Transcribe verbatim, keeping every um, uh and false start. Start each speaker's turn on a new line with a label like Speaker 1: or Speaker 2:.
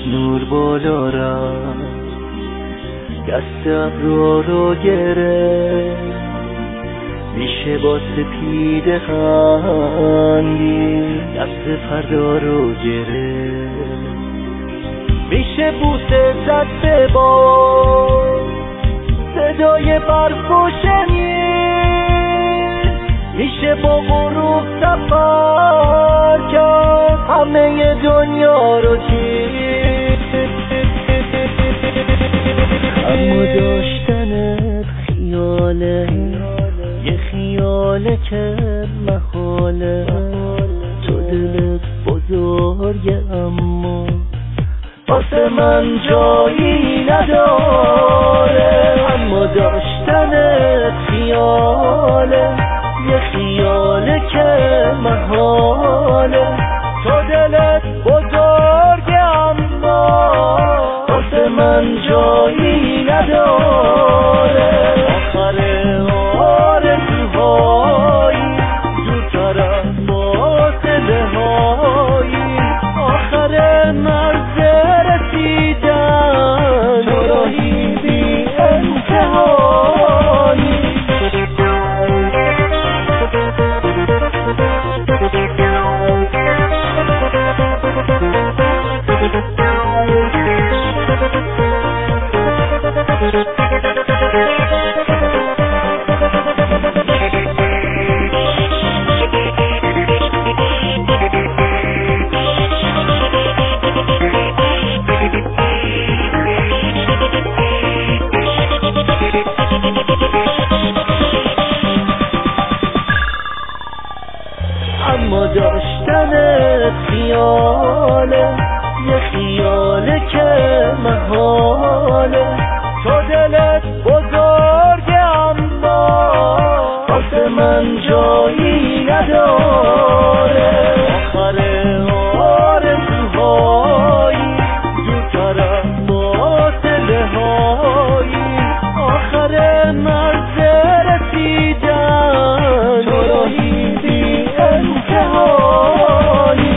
Speaker 1: نور بالا رفت، دست ابرا رو گرفت، میشه با سپیده خندی دست فردا رو گرفت، میشه بوسه زد به باد صدای برف و شنید، میشه با غروب سفر کرد همه دنیا رو دید. اما داشتنت خیاله، یه خیاله که محاله، تو دلت بزرگه اما واسه من جایی نداره. اما داشتنت خیاله، یه خیاله که محاله، تو دلت بزرگه اما واسه من جایی نداره. آخر آرزوهایی زودتر از فاصله هایی، آخر مرز رسیدن تو راهی بی انتهایی. اما داشتنت خیاله، یه خیاله که محاله، تو دلت بزرگه اما واسه من جایی نداره. آخر آرزوهایی زودتر از فاصله هایی، آخر مرز رسیدن تو راهی بی انتهایی.